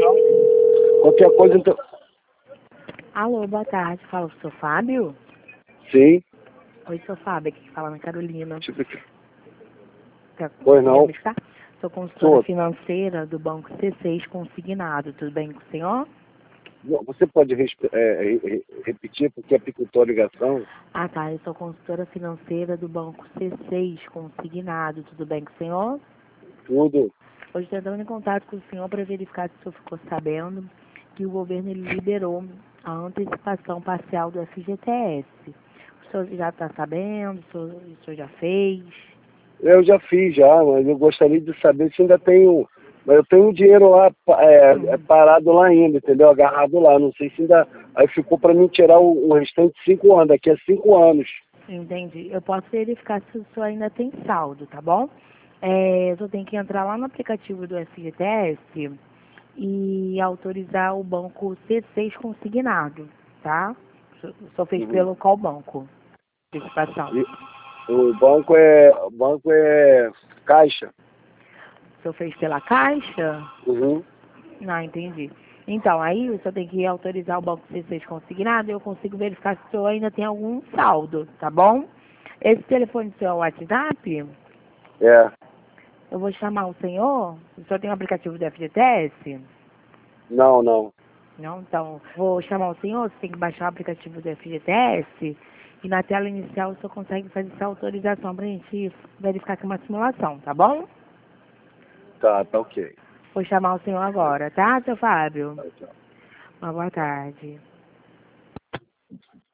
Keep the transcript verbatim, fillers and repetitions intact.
então. Qualquer coisa, então... Alô, boa tarde. Fala o seu Fábio? Sim. Oi, seu Fábio. Aqui fala na Carolina. Tipo aqui. Quer Pois não. me escutar? Sou consultora Sou. financeira do Banco C seis Consignado. Tudo bem com o senhor? Você pode respe- é, re- re- repetir, porque apicultou a ligação? Ah, tá. Eu sou consultora financeira do Banco C seis Consignado. Tudo bem com o senhor? Tudo. Hoje estou entrando em contato com o senhor para verificar se o senhor ficou sabendo que o governo ele liberou a antecipação parcial do F G T S. O senhor já está sabendo? O senhor, o senhor já fez? Eu já fiz já, mas eu gostaria de saber se ainda tenho... Mas eu tenho um dinheiro lá é, é parado lá ainda, entendeu? Agarrado lá. Não sei se ainda... Aí ficou para mim tirar o, o restante de cinco anos, daqui a cinco anos. Entendi. Eu posso verificar se o senhor ainda tem saldo, tá bom? É, eu só tenho que entrar lá no aplicativo do F G T S e autorizar o banco C seis consignado, tá? O senhor fez Uhum. pelo qual banco? Participação. E o banco é... O banco é Caixa. O senhor fez pela Caixa? Uhum. Não, entendi. Então, aí o senhor tem que autorizar o banco C seis consignado e eu consigo verificar se o senhor ainda tem algum saldo, tá bom? Esse telefone do seu é o WhatsApp? É. Eu vou chamar o senhor. O senhor tem o aplicativo do F G T S? Não, não. Não? Então, vou chamar o senhor. Você tem que baixar o aplicativo do F G T S. E na tela inicial o senhor consegue fazer essa autorização pra gente verificar que é uma simulação, tá bom? Tá, tá ok. Vou chamar o senhor agora, tá, seu Fábio? Tá, tchau. Uma boa tarde.